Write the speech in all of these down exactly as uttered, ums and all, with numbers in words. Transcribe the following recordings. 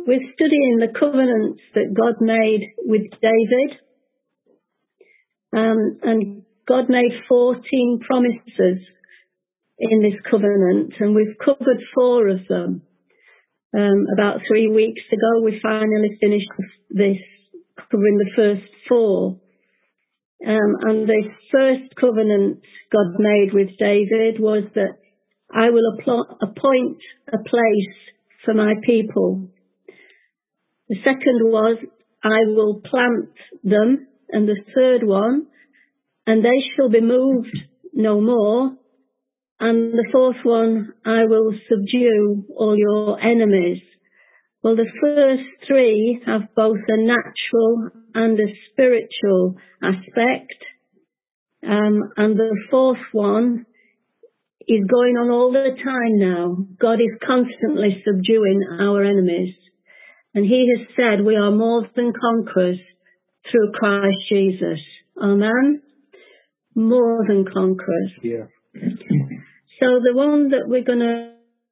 we're studying the covenants that God made with David. Um, and God made fourteen promises in this covenant, and we've covered four of them. Um, about three weeks ago, we finally finished this, covering the first four. Um, and the first covenant God made with David was that I will apl- appoint a place for my people. The second was, I will plant them. And the third one, and they shall be moved no more. And the fourth one, I will subdue all your enemies. Well, the first three have both a natural and a spiritual aspect. Um, and the fourth one is going on all the time now. God is constantly subduing our enemies. And he has said we are more than conquerors through Christ Jesus. Amen? More than conquerors. Yeah. So the one that we're going to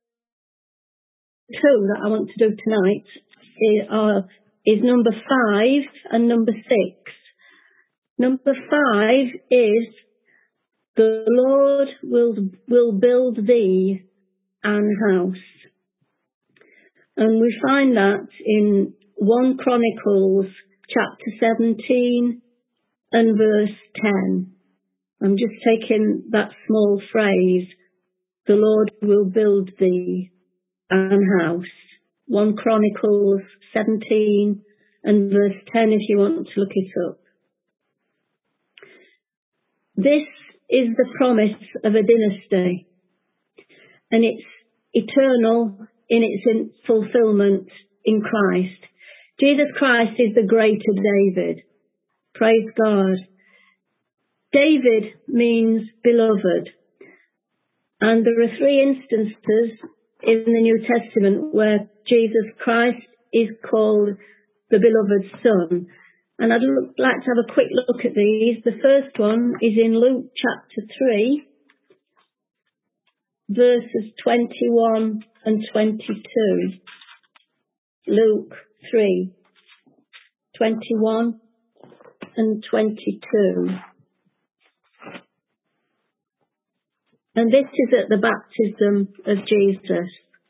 two that I want to do tonight is, uh, is number five and number six. Number five is, the Lord will will build thee an house. And we find that in First Chronicles chapter seventeen and verse ten. I'm just taking that small phrase, the Lord will build thee an house. First Chronicles seventeen and verse ten if you want to look it up. This is the promise of a dynasty, and it's eternal in its fulfillment in Christ. Jesus Christ is the greater David. Praise God. David means beloved. And there are three instances in the New Testament where Jesus Christ is called the beloved Son. And I'd like to have a quick look at these. The first one is in Luke chapter three, verses twenty-one and twenty-two. Luke three, twenty-one and twenty-two. And this is at the baptism of Jesus.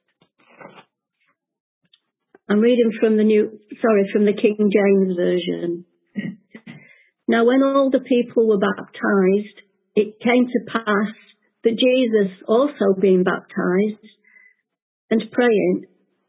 I'm reading from the new, sorry, from the King James Version. Now when all the people were baptized, it came to pass that Jesus also being baptized and praying,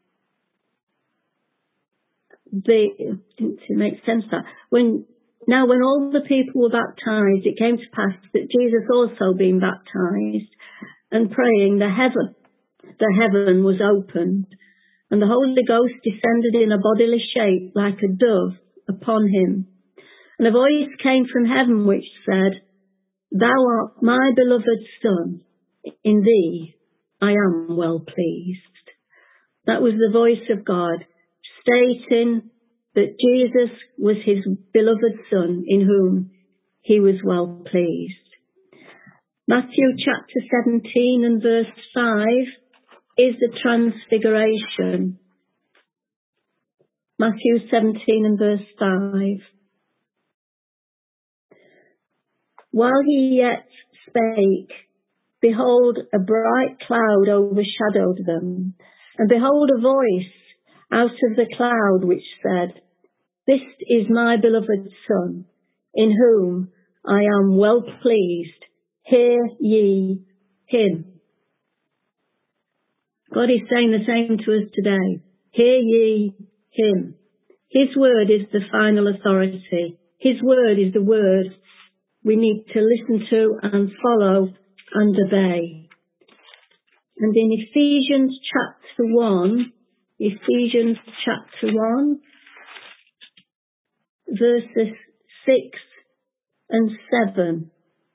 they didn't make sense that when now when all the people were baptized, it came to pass that Jesus also being baptized and praying, the heaven the heaven was opened, and the Holy Ghost descended in a bodily shape like a dove upon him. And a voice came from heaven which said, Thou art my beloved Son, in thee I am well pleased. That was the voice of God stating that Jesus was his beloved Son in whom he was well pleased. Matthew chapter seventeen and verse five is the transfiguration. Matthew seventeen and verse five. While he yet spake, behold, a bright cloud overshadowed them, and behold, a voice out of the cloud which said, This is my beloved Son, in whom I am well pleased. Hear ye him. God is saying the same to us today. Hear ye him. His word is the final authority. His word is the word we need to listen to and follow and obey. And in Ephesians chapter one, Ephesians chapter one, verses six and seven.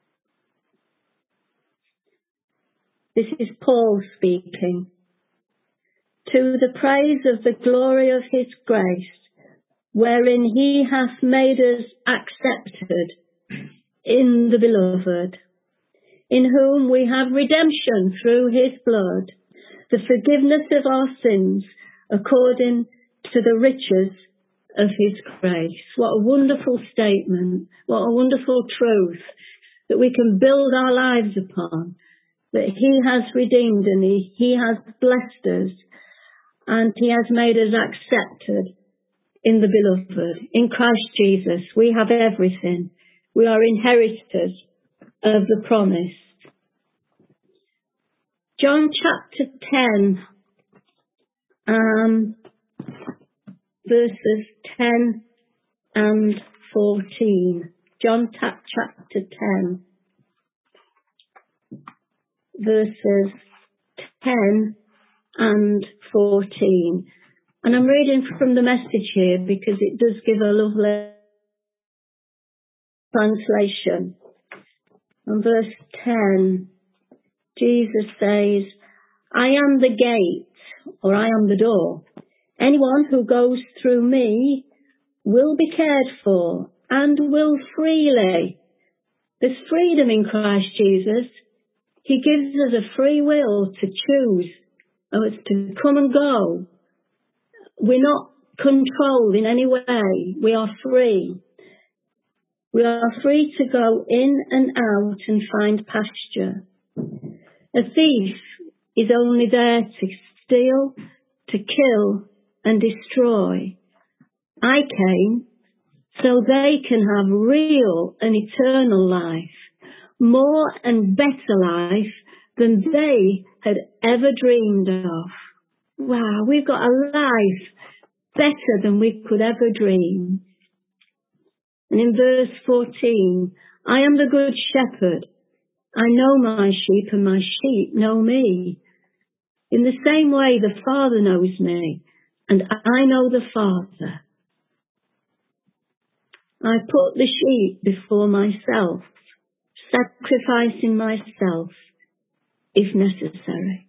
This is Paul speaking. To the praise of the glory of his grace, wherein he hath made us accepted in the beloved, in whom we have redemption through his blood, the forgiveness of our sins, according to the riches of his grace. What a wonderful statement. What a wonderful truth that we can build our lives upon. That he has redeemed and he, he has blessed us and he has made us accepted in the beloved. In Christ Jesus, we have everything. We are inheritors of the promise. John chapter ten, um, verses ten and fourteen. John ta- chapter ten, verses ten and fourteen. And I'm reading from the Message here because it does give a lovely translation. On verse ten, Jesus says, I am the gate, or I am the door. Anyone who goes through me will be cared for and will freely. There's freedom in Christ Jesus. He gives us a free will to choose, or to come and go. We're not controlled in any way. We are free. We are free to go in and out and find pasture. A thief is only there to steal, to kill and destroy. I came so they can have real and eternal life, more and better life than they had ever dreamed of. Wow, we've got a life better than we could ever dream. And in verse fourteen, I am the good shepherd. I know my sheep and my sheep know me. In the same way the Father knows me and I know the Father. I put the sheep before myself, sacrificing myself if necessary.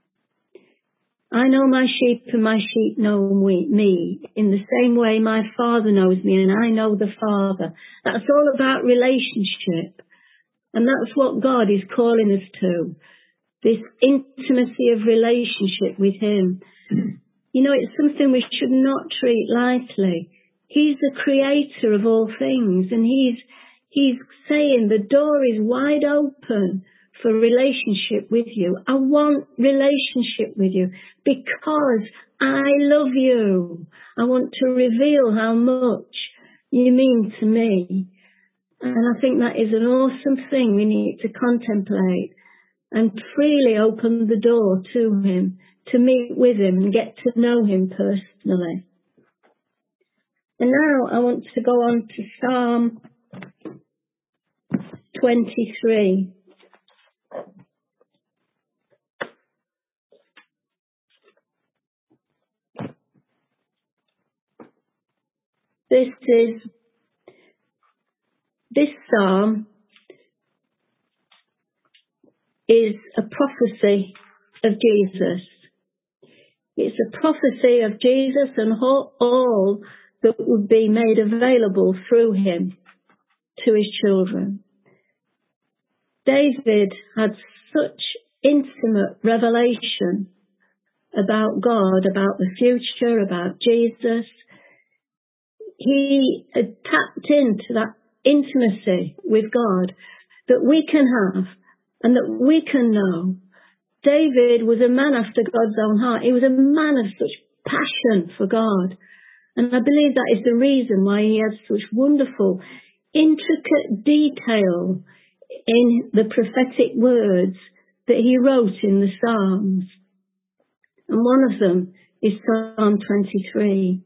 I know my sheep and my sheep know me. In the same way my Father knows me and I know the Father. That's all about relationship. And that's what God is calling us to. This intimacy of relationship with him. You know, it's something we should not treat lightly. He's the creator of all things and he's, he's saying the door is wide open for relationship with you. I want relationship with you because I love you. I want to reveal how much you mean to me. And I think that is an awesome thing we need to contemplate and freely open the door to him, to meet with him and get to know him personally. And now I want to go on to Psalm twenty-three. This is, this psalm is a prophecy of Jesus. It's a prophecy of Jesus and all that would be made available through him to his children. David had such intimate revelation about God, about the future, about Jesus. He had tapped into that intimacy with God that we can have and that we can know. David was a man after God's own heart. He was a man of such passion for God. And I believe that is the reason why he had such wonderful, intricate detail in the prophetic words that he wrote in the Psalms. And one of them is Psalm twenty-three.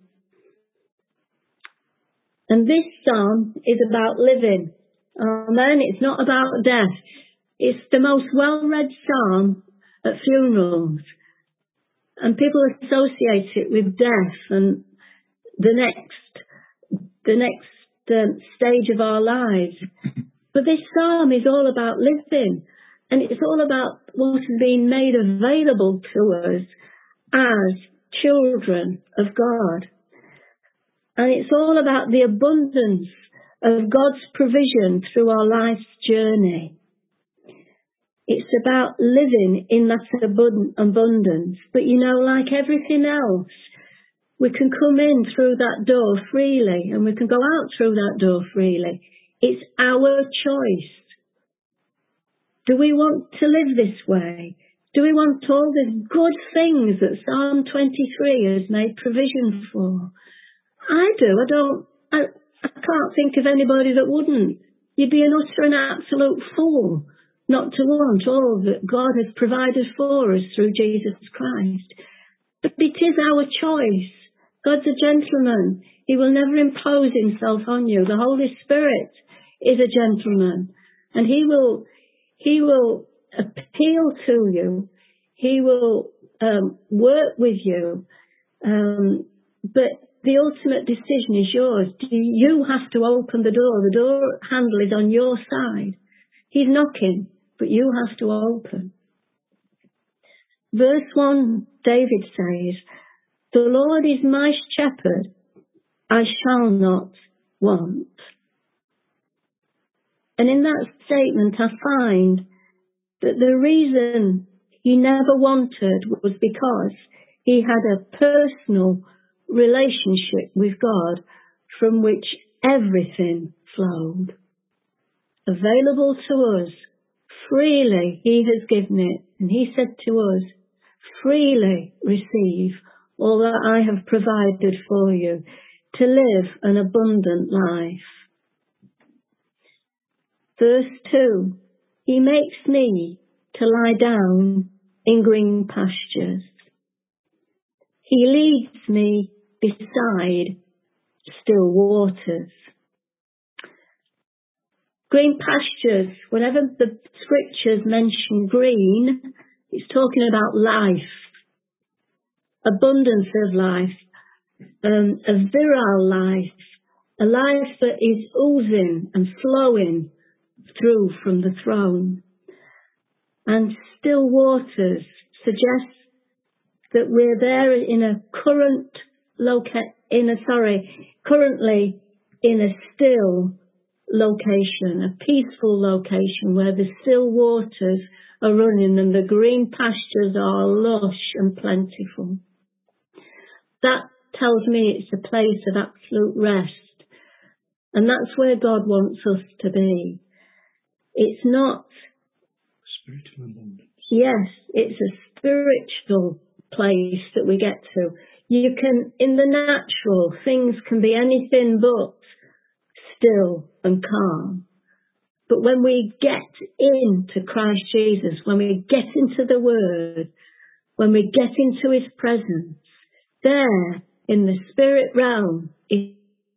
And this psalm is about living. Amen. It's not about death. It's the most well-read psalm at funerals. And people associate it with death and the next, the next um, stage of our lives. But this psalm is all about living. And it's all about what has been made available to us as children of God. And it's all about the abundance of God's provision through our life's journey. It's about living in that abundance. But you know, like everything else, We can come in through that door freely and we can go out through that door freely. It's our choice. Do we want to live this way? Do we want all the good things that Psalm twenty-three has made provision for? I do. I don't, I, I can't think of anybody that wouldn't. You'd be an utter and absolute fool not to want all that God has provided for us through Jesus Christ. But it is our choice. God's a gentleman. He will never impose himself on you. The Holy Spirit is a gentleman, and he will, he will appeal to you. He will um, work with you. Um, but the ultimate decision is yours. You have to open the door. The door handle is on your side. He's knocking, but you have to open. Verse one, David says, "The Lord is my shepherd, I shall not want." And in that statement I find that the reason he never wanted was because he had a personal relationship with God from which everything flowed. Available to us freely, he has given it. And he said to us, freely receive all that I have provided for you to live an abundant life. Verse two, he makes me to lie down in green pastures. He leads me beside still waters. Green pastures, whenever the scriptures mention green, it's talking about life, abundance of life, um, a virile life, a life that is oozing and flowing through from the throne. And still waters suggests that we're there in a current loca- in a sorry, currently in a still location, a peaceful location where the still waters are running and the green pastures are lush and plentiful. That tells me it's a place of absolute rest. And that's where God wants us to be. It's not spiritual abundance. Yes, it's a spiritual place that we get to. You can, in the natural, things can be anything but still and calm. But when we get into Christ Jesus, when we get into the Word, when we get into His presence, there in the spirit realm is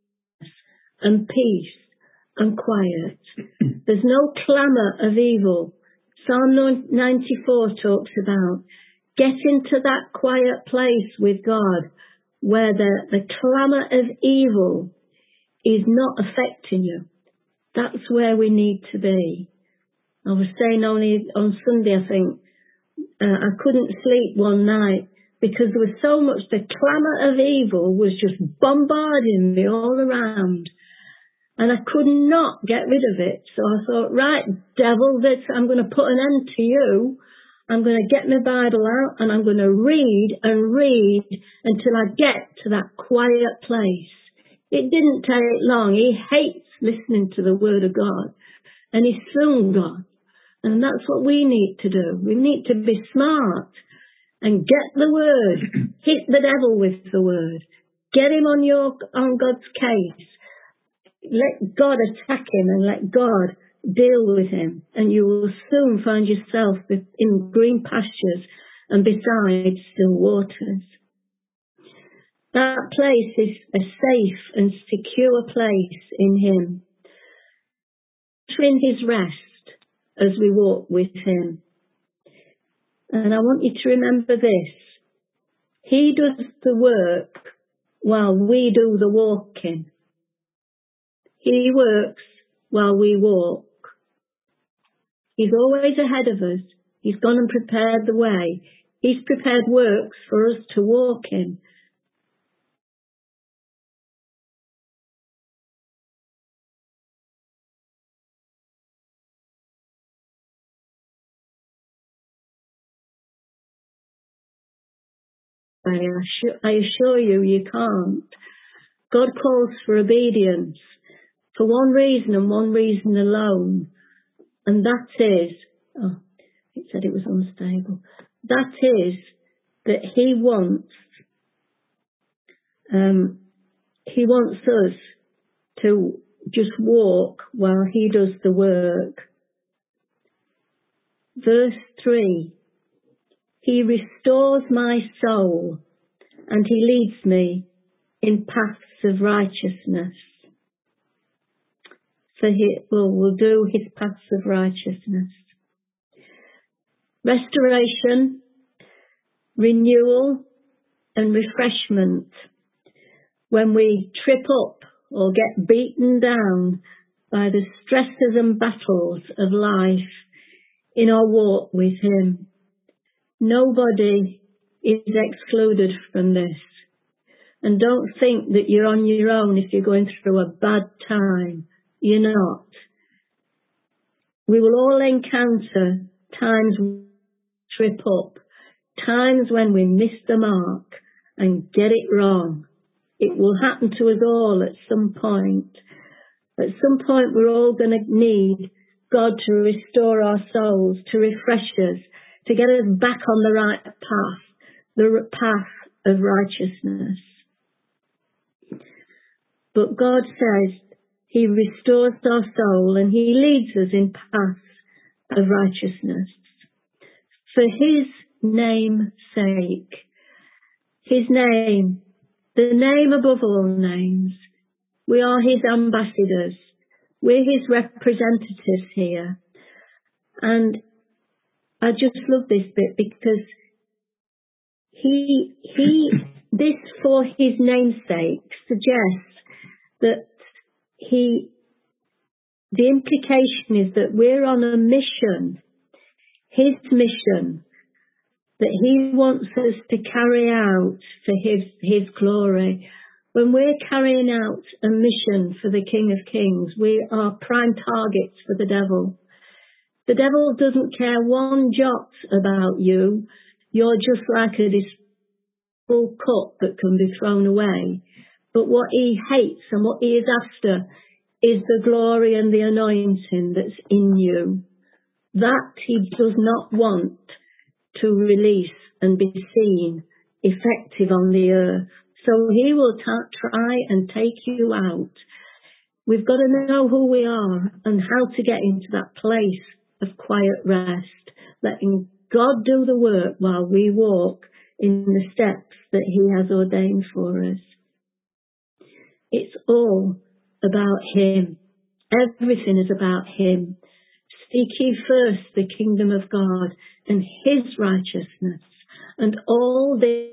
and peace and quiet. There's no clamour of evil. Psalm ninety-four talks about get into that quiet place with God where the, the clamour of evil is not affecting you. That's where we need to be. I was saying only on Sunday, I think, uh, I couldn't sleep one night because there was so much, the clamour of evil was just bombarding me all around. And I could not get rid of it. So I thought, right, devil, this, I'm going to put an end to you. I'm going to get my Bible out and I'm going to read and read until I get to that quiet place. It didn't take long. He hates listening to the Word of God. And he's soon gone. And that's what we need to do. We need to be smart and get the Word. Hit the devil with the Word. Get him on your on God's case. Let God attack him and let God deal with him. And you will soon find yourself in green pastures and beside still waters. That place is a safe and secure place in Him. In His rest as we walk with Him. And I want you to remember this. He does the work while we do the walking. He works while we walk. He's always ahead of us. He's gone and prepared the way. He's prepared works for us to walk in. I assure, I assure you, you can't. God calls for obedience for one reason and one reason alone, and that is, oh, it said it was unstable. That is that He wants, um, He wants us to just walk while He does the work. Verse three, He restores my soul and He leads me in paths of righteousness. For He well, will do His paths of righteousness. Restoration, renewal and refreshment. When we trip up or get beaten down by the stresses and battles of life in our walk with Him. Nobody is excluded from this. And don't think that you're on your own if you're going through a bad time. You're not. We will all encounter times when we trip up, times when we miss the mark and get it wrong. It will happen to us all at some point. At some point we're all going to need God to restore our souls, to refresh us, to get us back on the right path, the path of righteousness. But God says He restores our soul and He leads us in paths of righteousness. For His name's sake. His name, the name above all names. We are His ambassadors. We're His representatives here. And I just love this bit because He, He, this for His namesake suggests that He, the implication is that we're on a mission, His mission, that He wants us to carry out for His, His glory. When we're carrying out a mission for the King of Kings, we are prime targets for the devil. The devil doesn't care one jot about you. You're just like a disposable cup that can be thrown away. But what he hates and what he is after is the glory and the anointing that's in you. That he does not want to release and be seen effective on the earth. So he will t- try and take you out. We've got to know who we are and how to get into that place of quiet rest, letting God do the work while we walk in the steps that He has ordained for us. It's all about Him. Everything is about Him. Seek ye first the kingdom of God and His righteousness, and all this.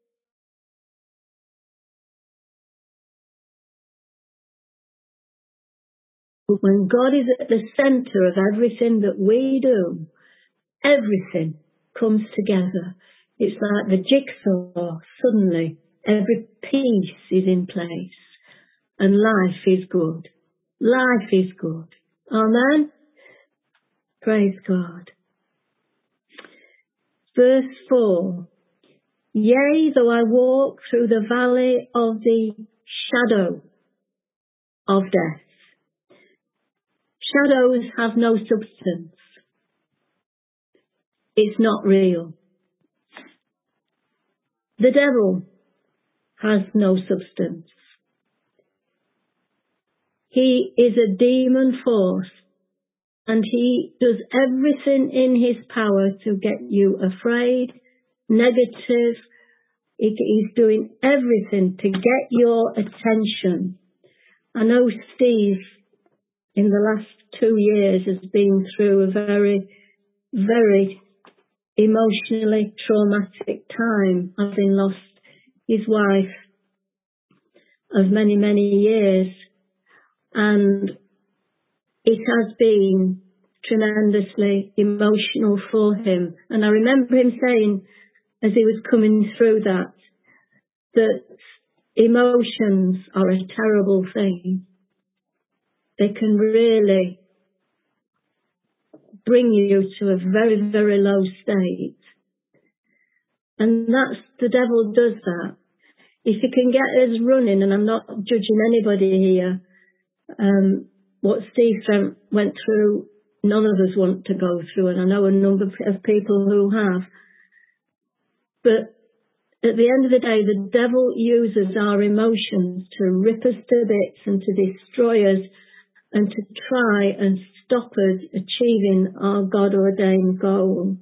When God is at the centre of everything that we do, everything comes together. It's like the jigsaw. Suddenly, every piece is in place. And life is good. Life is good. Amen? Praise God. Verse four. Yea, though I walk through the valley of the shadow of death. Shadows have no substance. It's not real. The devil has no substance. He is a demon force, and he does everything in his power to get you afraid, negative. He's doing everything to get your attention. I know Steve, in the last two years, has been through a very, very emotionally traumatic time, having lost his wife of many, many years. And it has been tremendously emotional for him. And I remember him saying, as he was coming through that, that emotions are a terrible thing. They can really bring you to a very, very low state. And that's, the devil does that. If he can get us running, and I'm not judging anybody here, um, what Steve went through, none of us want to go through, and I know a number of people who have. But at the end of the day, the devil uses our emotions to rip us to bits and to destroy us and to try and stop us achieving our God-ordained goal.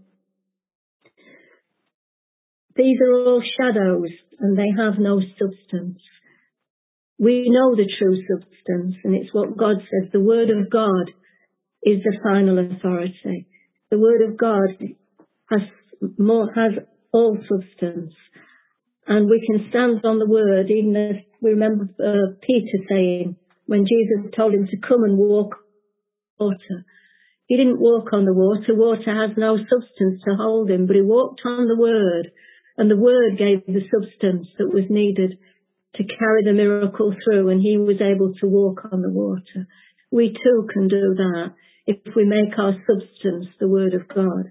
These are all shadows and they have no substance. We know the true substance, and it's what God says. The Word of God is the final authority. The Word of God has more, has all substance. And we can stand on the Word, even as we remember uh, Peter saying, when Jesus told him to come and walk on water. He didn't walk on the water. Water has no substance to hold him, but he walked on the Word, and the Word gave the substance that was needed to carry the miracle through, and he was able to walk on the water. We too can do that if we make our substance the Word of God.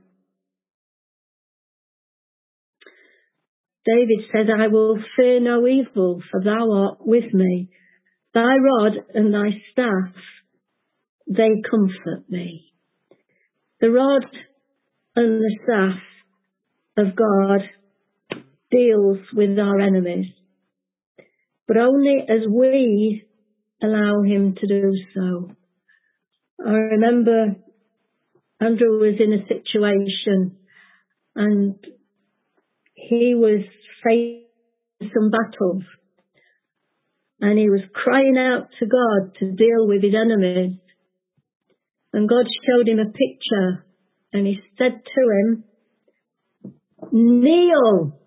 David said, I will fear no evil, for thou art with me. Thy rod and thy staff, they comfort me. The rod and the staff of God deals with our enemies, but only as we allow him to do so. I remember Andrew was in a situation and he was facing some battles, and he was crying out to God to deal with his enemies. And God showed him a picture, and he said to him, kneel.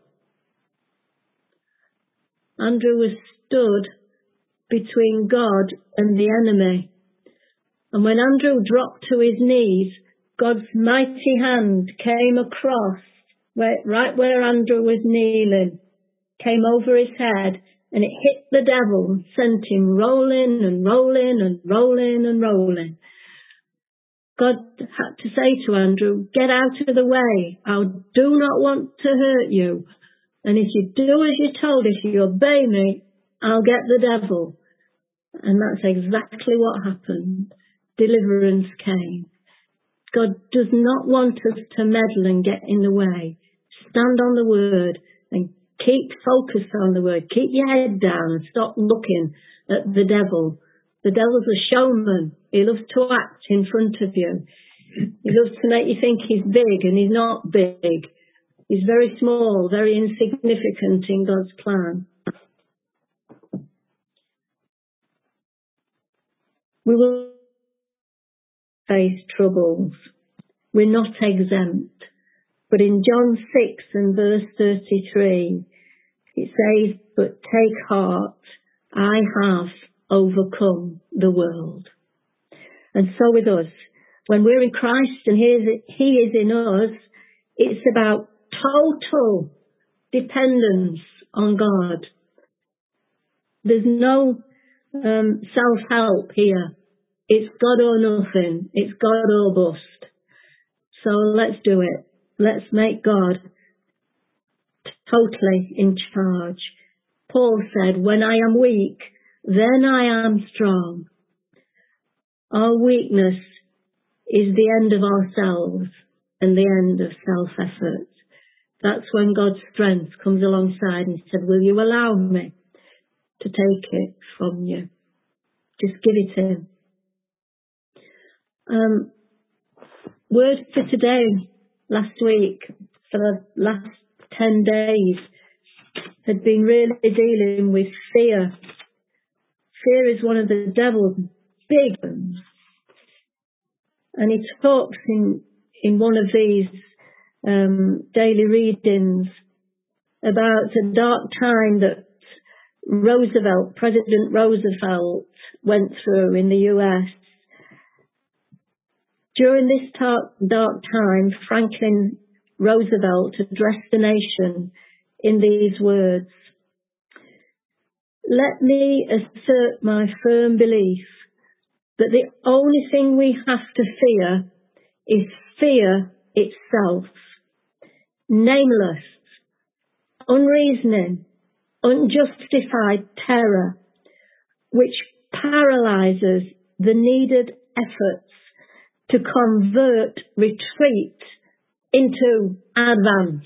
Andrew was stood between God and the enemy. And when Andrew dropped to his knees, God's mighty hand came across, where, right where Andrew was kneeling, came over his head, and it hit the devil and sent him rolling and rolling and rolling and rolling. God had to say to Andrew, get out of the way. I do not want to hurt you. And if you do as you're told, if you obey me, I'll get the devil. And that's exactly what happened. Deliverance came. God does not want us to meddle and get in the way. Stand on the Word and keep focused on the Word. Keep your head down and stop looking at the devil. The devil's a showman. He loves to act in front of you. He loves to make you think he's big, and he's not big. He's very small, very insignificant in God's plan. We will face troubles. We're not exempt. But in John six and verse thirty-three, it says, but take heart, I have overcome the world. And so with us, when we're in Christ and he is, he is in us, it's about total dependence on God. There's no um, self-help here. It's God or nothing. It's God or bust. So let's do it. Let's make God totally in charge. Paul said, when I am weak, then I am strong. Our weakness is the end of ourselves and the end of self-effort. That's when God's strength comes alongside and said, will you allow me to take it from you? Just give it in. Um, word for today, last week, for the last ten days, had been really dealing with fear. Fear is one of the devil's big ones. And he talks in, in one of these um, daily readings about a dark time that Roosevelt, President Roosevelt, went through in the U S. During this dark, dark time, Franklin Roosevelt addressed the nation in these words, let me assert my firm belief that the only thing we have to fear is fear itself. Nameless, unreasoning, unjustified terror, which paralyzes the needed efforts to convert retreat into advance.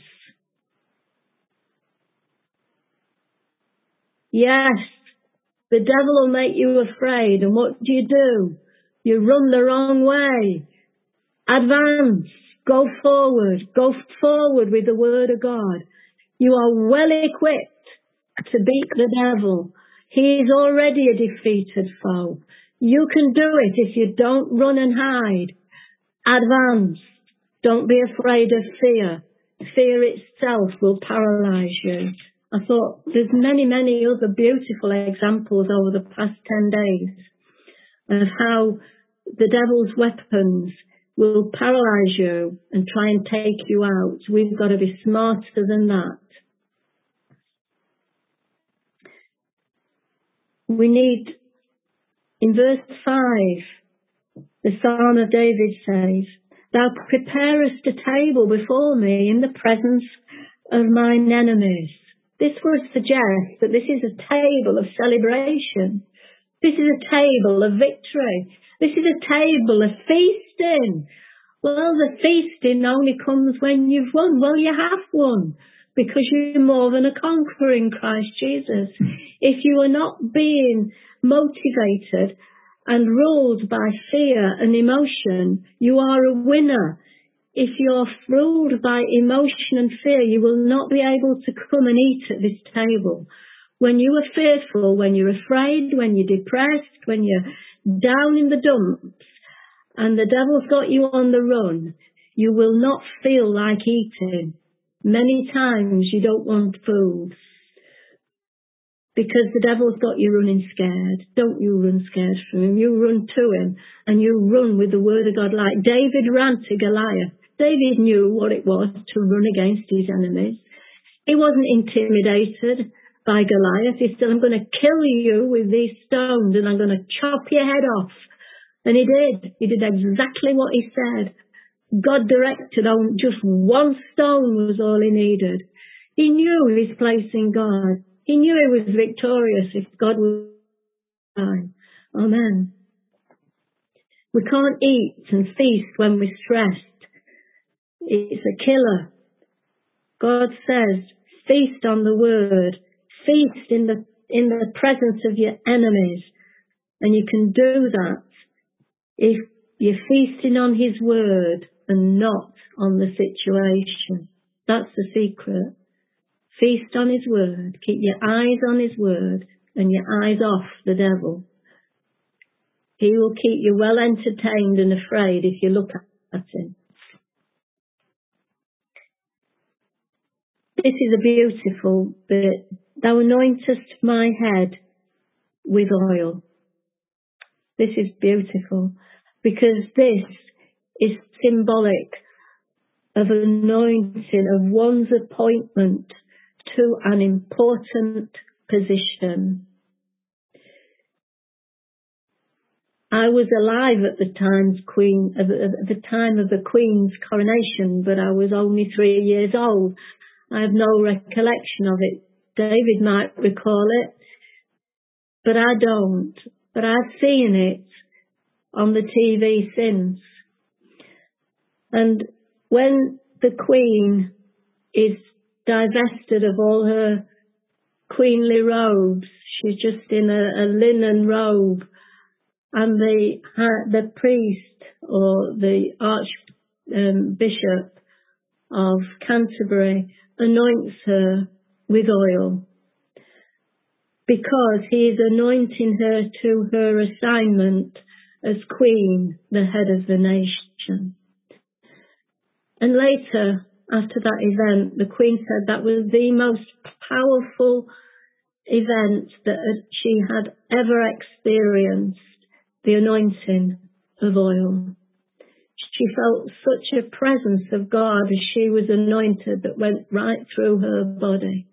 Yes, the devil will make you afraid, and what do you do? You run the wrong way. Advance. Go forward. Go forward with the word of God. You are well equipped to beat the devil. He is already a defeated foe. You can do it if you don't run and hide. Advance. Don't be afraid of fear. Fear itself will paralyze you. I thought there's many, many other beautiful examples over the past ten days of how the devil's weapons will paralyze you and try and take you out. We've got to be smarter than that. We need, in verse five, the Psalm of David says, Thou preparest a table before me in the presence of mine enemies. This would suggest that this is a table of celebration. This is a table of victory. This is a table of feasting. Well, the feasting only comes when you've won. Well, you have won because you're more than a conqueror in Christ Jesus. If you are not being motivated and ruled by fear and emotion, you are a winner. If you're ruled by emotion and fear, you will not be able to come and eat at this table. When you are fearful, when you're afraid, when you're depressed, when you're down in the dumps, and the devil's got you on the run, you will not feel like eating. Many times you don't want food because the devil's got you running scared. Don't you run scared from him. You run to him and you run with the word of God, like David ran to Goliath. David knew what it was to run against his enemies. He wasn't intimidated by Goliath. He said, I'm going to kill you with these stones and I'm going to chop your head off. And he did. He did exactly what he said. God directed on just one stone was all he needed. He knew his place in God. He knew he was victorious if God was fine. Amen. We can't eat and feast when we're stressed. It's a killer. God says, feast on the word. Feast in the in the presence of your enemies. And you can do that if you're feasting on his word and not on the situation. That's the secret. Feast on his word. Keep your eyes on his word and your eyes off the devil. He will keep you well entertained and afraid if you look at him. This is a beautiful bit. Thou anointest my head with oil. This is beautiful because this is symbolic of anointing, of one's appointment to an important position. I was alive at the time's queen, at the time of the Queen's coronation, but I was only three years old. I have no recollection of it. David might recall it, but I don't. But I've seen it on the T V since. And when the Queen is divested of all her queenly robes, she's just in a, a linen robe, and the uh, the priest or the Archbishop of Canterbury anoints her with oil because he is anointing her to her assignment as Queen, the head of the nation. And later, after that event, the Queen said that was the most powerful event that she had ever experienced, the anointing of oil. She felt such a presence of God as she was anointed that went right through her body.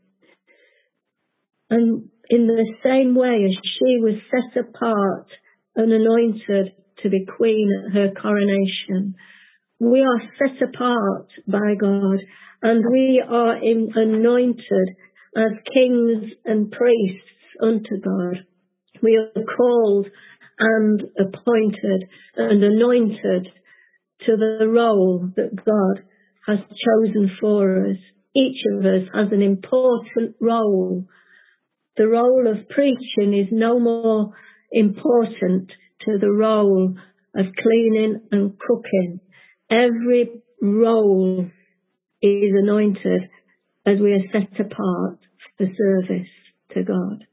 And in the same way as she was set apart and anointed to be queen at her coronation, we are set apart by God and we are in, anointed as kings and priests unto God. We are called and appointed and anointed to the role that God has chosen for us. Each of us has an important role. The role of preaching is no more important to the role of cleaning and cooking. Every role is anointed as we are set apart for service to God.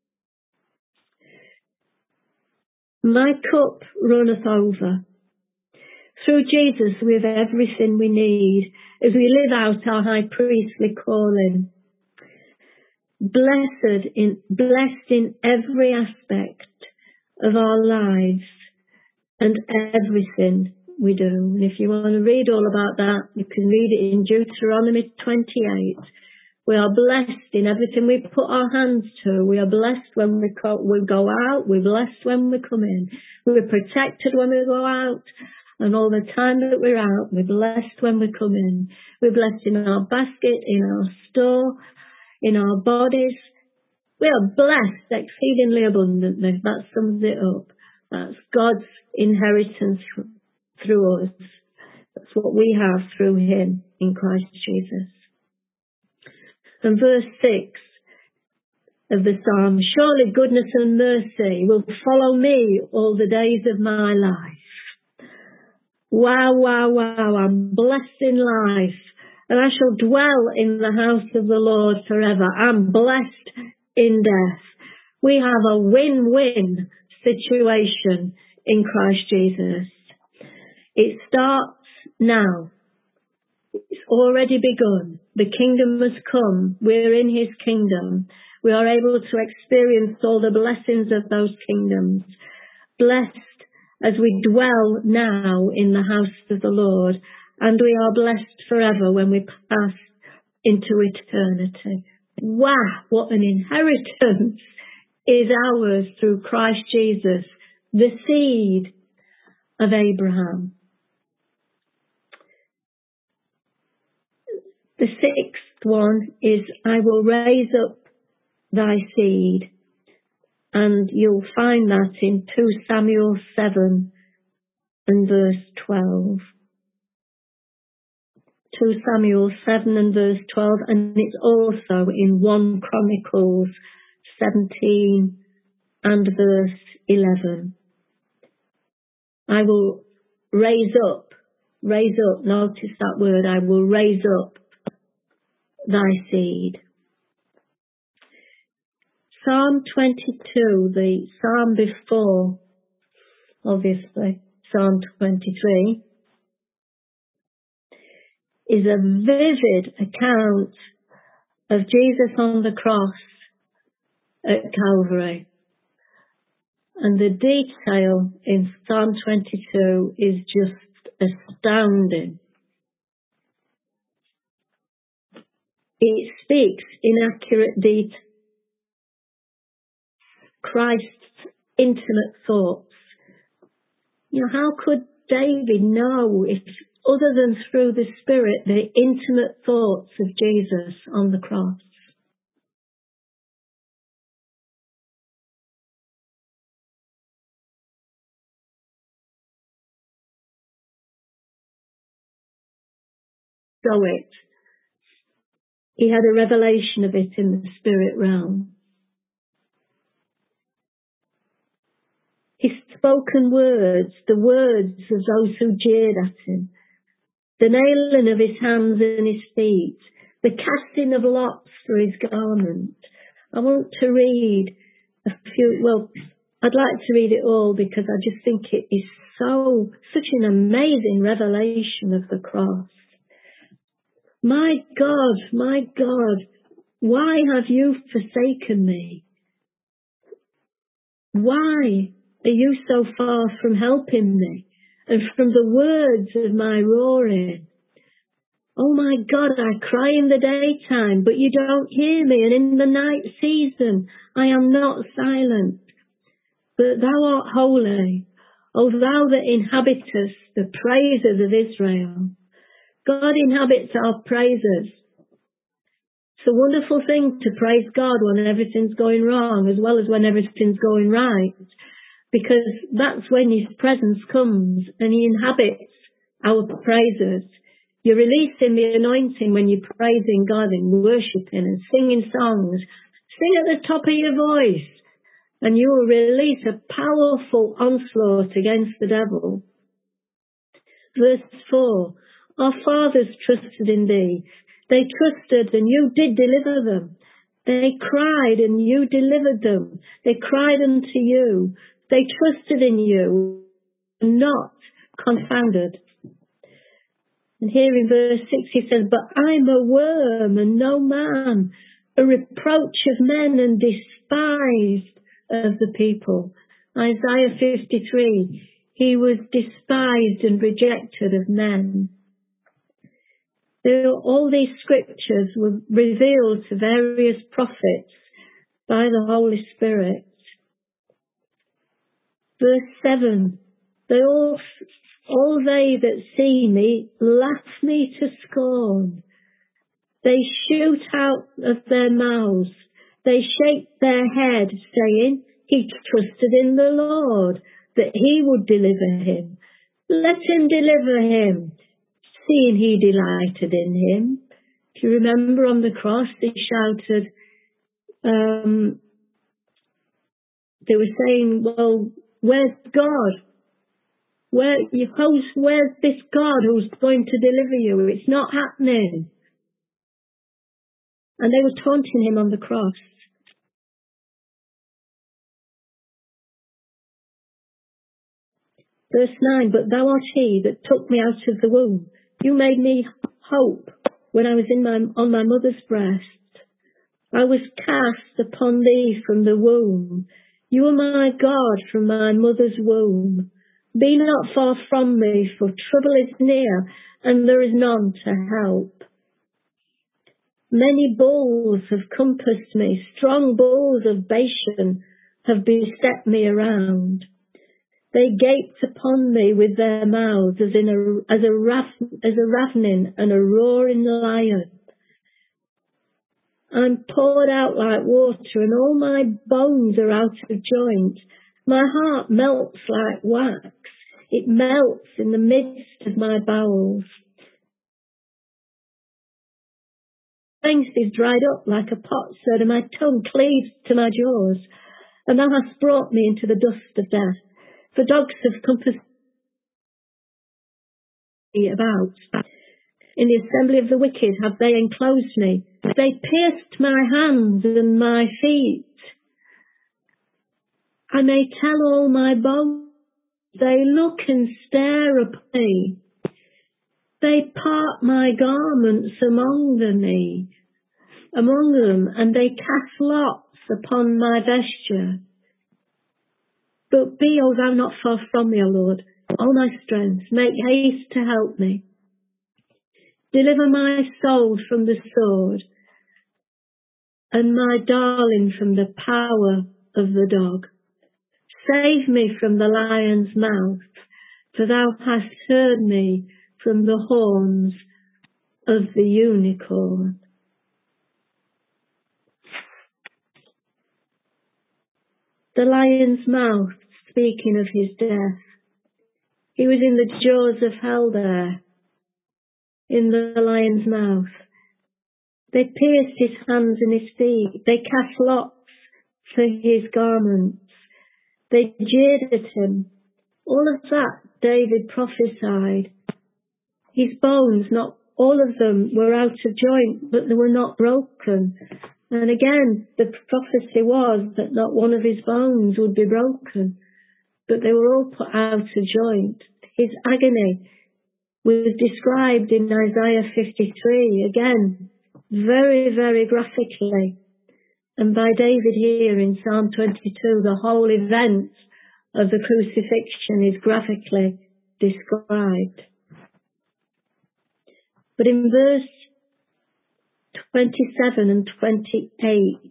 My cup runneth over. Through Jesus we have everything we need as we live out our high priestly calling. Blessed in, blessed in every aspect of our lives and everything we do. And if you want to read all about that, you can read it in Deuteronomy twenty-eight. We are blessed in everything we put our hands to. We are blessed when we, co- we go out. We're blessed when we come in. We're protected when we go out. And all the time that we're out, we're blessed when we come in. We're blessed in our basket, in our store, in our bodies. We are blessed exceedingly abundantly. That sums it up. That's God's inheritance through us. That's what we have through him in Christ Jesus. And verse six of the psalm, surely goodness and mercy will follow me all the days of my life. Wow, wow, wow, I'm blessed in life, and I shall dwell in the house of the Lord forever. I'm blessed in death. We have a win-win situation in Christ Jesus. It starts now. It's already begun. The kingdom has come. We're in his kingdom. We are able to experience all the blessings of those kingdoms. Blessed as we dwell now in the house of the Lord, and we are blessed forever when we pass into eternity. Wow, what an inheritance is ours through Christ Jesus, the seed of Abraham. The sixth one is, I will raise up thy seed. And you'll find that in two Samuel seven and verse twelve. two Samuel seven and verse twelve, and it's also in First Chronicles seventeen and verse eleven. I will raise up, raise up, notice that word, I will raise up thy seed. Psalm twenty-two, the psalm before, obviously, Psalm twenty-three, is a vivid account of Jesus on the cross at Calvary. And the detail in Psalm twenty-two is just astounding. It speaks in accurate detail Christ's intimate thoughts. You know, how could David know, if other than through the Spirit, the intimate thoughts of Jesus on the cross? So it. He had a revelation of it in the spirit realm. His spoken words, the words of those who jeered at him, the nailing of his hands and his feet, the casting of lots for his garment. I want to read a few, well, I'd like to read it all because I just think it is so, such an amazing revelation of the cross. My God, my God, why have you forsaken me? Why are you so far from helping me and from the words of my roaring? Oh my God, I cry in the daytime, but you don't hear me, and in the night season I am not silent. But thou art holy, O thou that inhabitest the praises of Israel. God inhabits our praises. It's a wonderful thing to praise God when everything's going wrong as well as when everything's going right, because that's when his presence comes and he inhabits our praises. You're releasing the anointing when you're praising God and worshiping and singing songs. Sing at the top of your voice and you will release a powerful onslaught against the devil. Verse four, our fathers trusted in thee. They trusted and you did deliver them. They cried and you delivered them. They cried unto you. They trusted in you, not confounded. And here in verse six he says, but I'm a worm and no man, a reproach of men and despised of the people. Isaiah fifty-three, he was despised and rejected of men. All these scriptures were revealed to various prophets by the Holy Spirit. Verse seven, they all, all they that see me laugh me to scorn. They shoot out of their mouths. They shake their head, saying, he trusted in the Lord, that he would deliver him. Let him deliver him, seeing he delighted in him. If you remember on the cross, they shouted, um, they were saying, well, where's God? Where, you host, where's this God who's going to deliver you? It's not happening. And they were taunting him on the cross. Verse nine, but thou art he that took me out of the womb. You made me hope when I was in my, on my mother's breast. I was cast upon thee from the womb. You are my God from my mother's womb. Be not far from me, for trouble is near, and there is none to help. Many bulls have compassed me, strong bulls of Bashan have beset me around. They gaped upon me with their mouths as in a as a rav, as a ravening and a roaring lion. I'm poured out like water, and all my bones are out of joint. My heart melts like wax; it melts in the midst of my bowels. Strength is dried up like a potsherd, and my tongue cleaves to my jaws. And thou hast brought me into the dust of death. For dogs have compassed me about. In the assembly of the wicked have they enclosed me. They pierced my hands and my feet. I may tell all my bones. They look and stare upon me. They part my garments among them, among them, and they cast lots upon my vesture. But be, O thou, not far from me, O Lord, O my strength, make haste to help me. Deliver my soul from the sword, and my darling from the power of the dog. Save me from the lion's mouth, for thou hast heard me from the horns of the unicorn. The lion's mouth, speaking of his death. He was in the jaws of hell there, in the lion's mouth. They pierced his hands and his feet. They cast lots for his garments. They jeered at him. All of that David prophesied. His bones, not all of them were out of joint, but they were not broken. And again, the prophecy was that not one of his bones would be broken, but they were all put out of joint. His agony was described in Isaiah fifty-three, again, very, very graphically. And by David here in Psalm twenty-two, the whole event of the crucifixion is graphically described. But in verse twenty-seven and twenty-eight,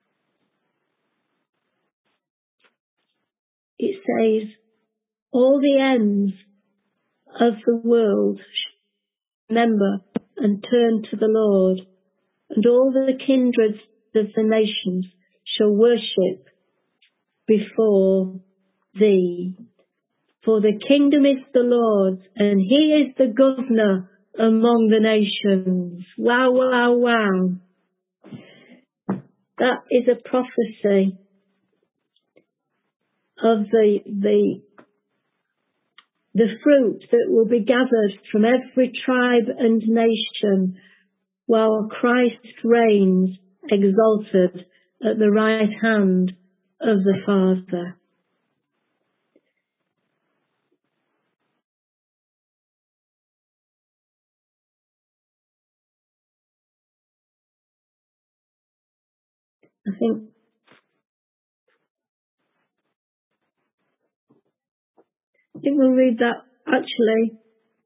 it says, all the ends of the world remember and turn to the Lord, and all the kindreds of the nations shall worship before thee. For the kingdom is the Lord's, and he is the governor among the nations. Wow, wow, wow. That is a prophecy of the, the, the fruit that will be gathered from every tribe and nation while Christ reigns exalted at the right hand of the Father. I think I think we'll read that actually.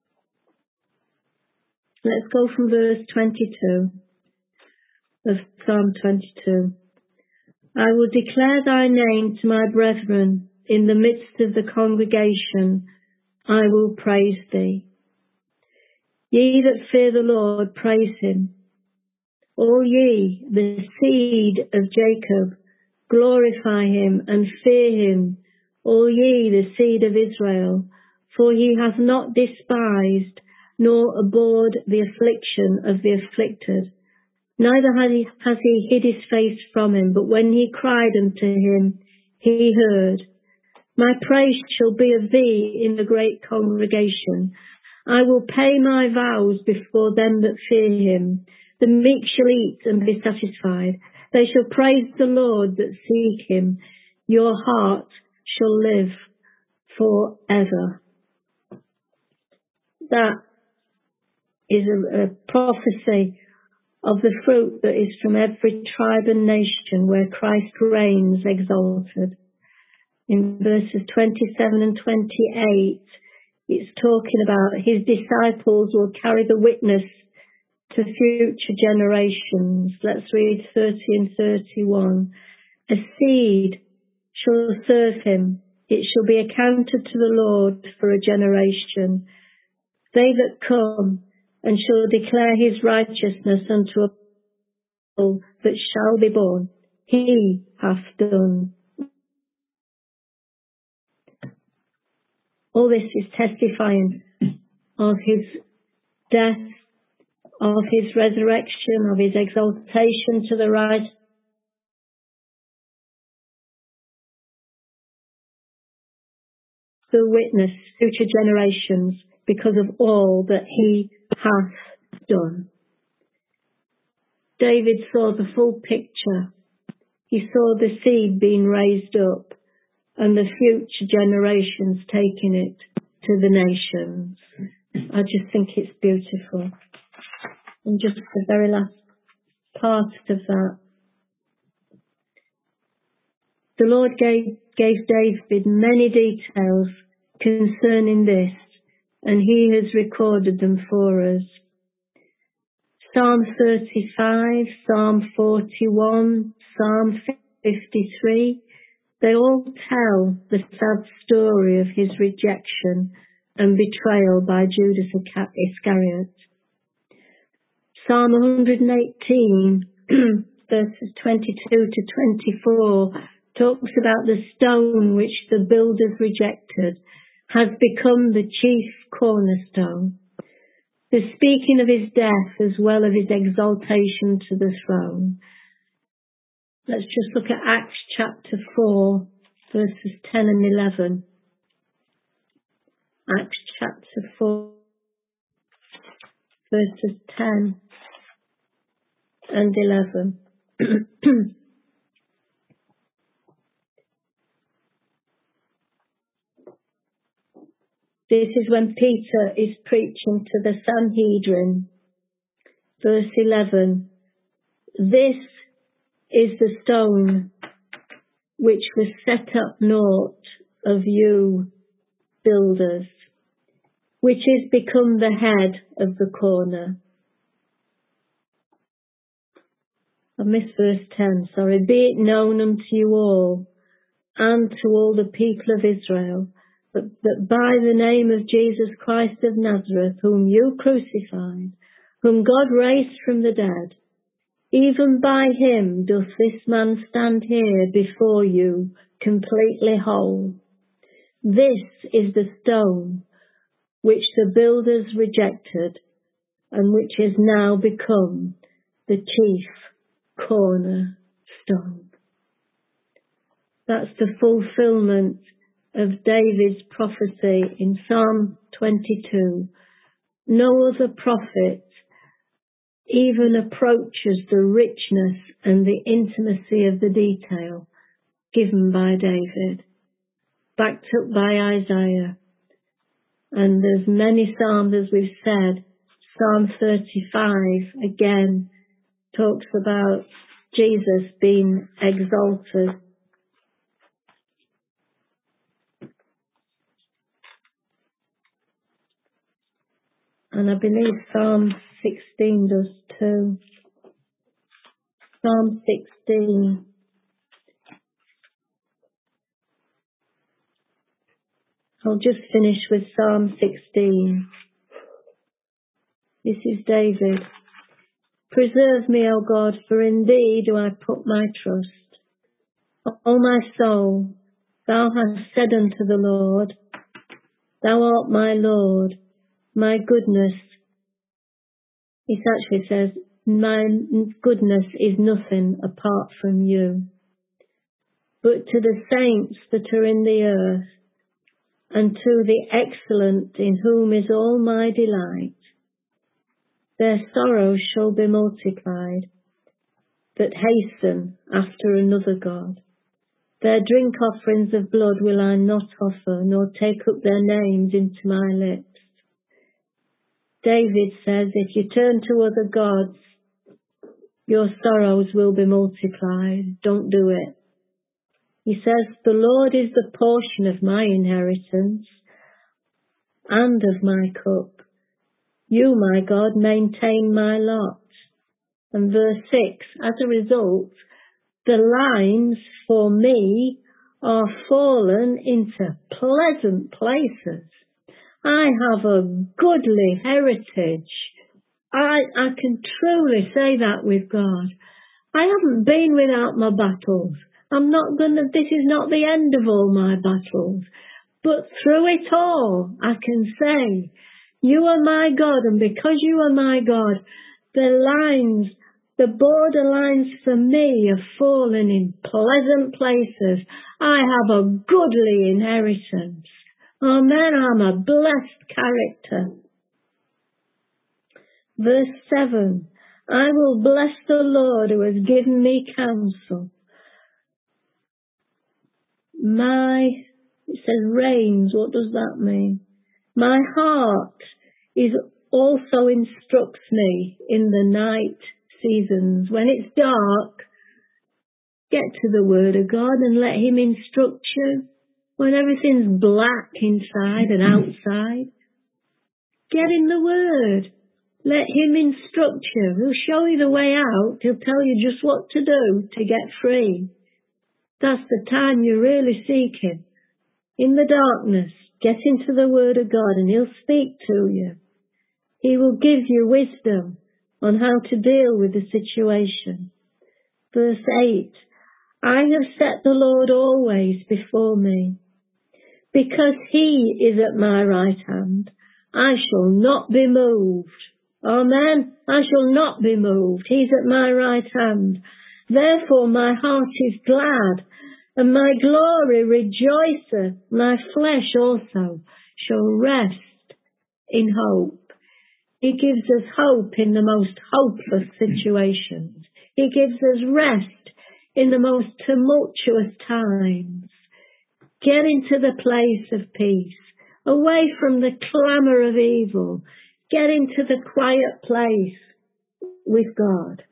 Let's go from verse twenty-two of Psalm twenty-two. I will declare thy name to my brethren. In the midst of the congregation I will praise thee. Ye that fear the Lord, praise him. All ye, the seed of Jacob, glorify him and fear him. All ye, the seed of Israel, for he hath not despised nor abhorred the affliction of the afflicted. Neither has he, has he hid his face from him, but when he cried unto him, he heard. My praise shall be of thee in the great congregation. I will pay my vows before them that fear him. The meek shall eat and be satisfied. They shall praise the Lord that seek him. Your heart shall live forever. That is a, a prophecy of the fruit that is from every tribe and nation where Christ reigns exalted. In verses twenty-seven and twenty-eight, it's talking about his disciples will carry the witness to future generations. Let's read thirty and thirty-one. A seed shall serve him. It shall be accounted to the Lord for a generation. They that come and shall declare his righteousness unto a people that shall be born, he hath done. All this is testifying of his death, of his resurrection, of his exaltation to the right. The witness, future generations, because of all that he hath done. David saw the full picture. He saw the seed being raised up and the future generations taking it to the nations. I just think it's beautiful. And just the very last part of that. The Lord gave, gave David many details concerning this, and he has recorded them for us. Psalm thirty-five, Psalm forty-one, Psalm fifty-three, they all tell the sad story of his rejection and betrayal by Judas Iscariot. Psalm one eighteen, verses twenty-two to twenty-four, talks about the stone which the builders rejected has become the chief cornerstone. The speaking of his death as well as his exaltation to the throne. Let's just look at Acts chapter four, verses ten and eleven. Acts chapter four, verses ten and eleven. This is when Peter is preaching to the Sanhedrin. Verse eleven. This is the stone which was set up naught of you builders, which is become the head of the corner. I missed verse ten, sorry. Be it known unto you all and to all the people of Israel but that by the name of Jesus Christ of Nazareth, whom you crucified, whom God raised from the dead, even by him doth this man stand here before you completely whole. This is the stone which the builders rejected, and which has now become the chief cornerstone. That's the fulfillment of David's prophecy in Psalm twenty-two. No other prophet even approaches the richness and the intimacy of the detail given by David, backed up by Isaiah. And there's many Psalms, as we've said. Psalm thirty-five, again, talks about Jesus being exalted. And I believe Psalm sixteen does too. Psalm sixteen. I'll just finish with Psalm sixteen. This is David. Preserve me, O God, for in thee do I put my trust. O my soul, thou hast said unto the Lord, thou art my Lord, my goodness. It actually says, my goodness is nothing apart from you. But to the saints that are in the earth, and to the excellent in whom is all my delight, their sorrows shall be multiplied, that hasten after another God. Their drink offerings of blood will I not offer, nor take up their names into my lips. David says, if you turn to other gods, your sorrows will be multiplied. Don't do it. He says, the Lord is the portion of my inheritance and of my cup. You, my God, maintain my lot. And verse six, as a result, the lines for me are fallen into pleasant places. I have a goodly heritage. I, I can truly say that with God. I haven't been without my battles. I'm not gonna, this is not the end of all my battles. But through it all, I can say, you are my God, and because you are my God, the lines, the border lines for me have fallen in pleasant places. I have a goodly inheritance. Amen, I'm a blessed character. Verse seven, I will bless the Lord who has given me counsel. My, it says reigns, what does that mean? My heart is also instructs me in the night seasons. When it's dark, get to the Word of God and let Him instruct you. When everything's black inside and outside, get in the Word. Let Him instruct you. He'll show you the way out. He'll tell you just what to do to get free. That's the time you really seek Him. In the darkness, get into the Word of God and He'll speak to you. He will give you wisdom on how to deal with the situation. Verse eight, I have set the Lord always before me. Because He is at my right hand, I shall not be moved. Amen. I shall not be moved. He's at my right hand. Therefore my heart is glad, and my glory rejoiceth. My flesh also shall rest in hope. He gives us hope in the most hopeless situations. He gives us rest in the most tumultuous times. Get into the place of peace, away from the clamour of evil. Get into the quiet place with God.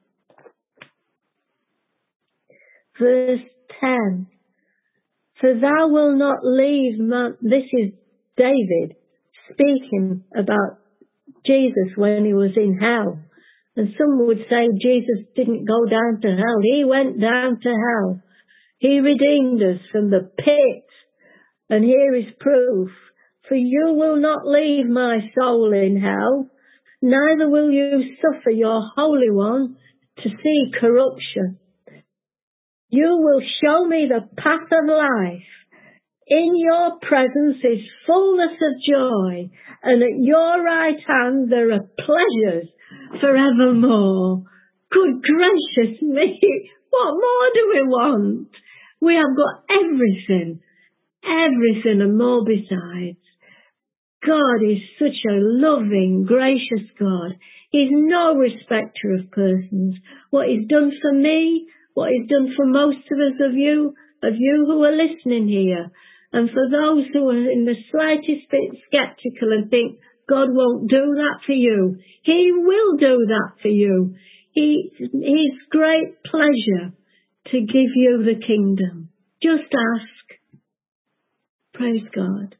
Verse ten, for thou wilt not leave my, this is David speaking about Jesus when he was in hell. And some would say Jesus didn't go down to hell. He went down to hell. He redeemed us from the pit And here is proof. For you will not leave my soul in hell, neither will you suffer your Holy One to see corruption. You will show me the path of life. In your presence is fullness of joy, and at your right hand there are pleasures forevermore. Good gracious me, what more do we want? We have got everything, everything and more besides. God is such a loving, gracious God. He's no respecter of persons. What He's done for me, what He's done for most of us of you, of you who are listening here, and for those who are in the slightest bit sceptical and think God won't do that for you, He will do that for you. He, His great pleasure to give you the kingdom. Just ask. Praise God.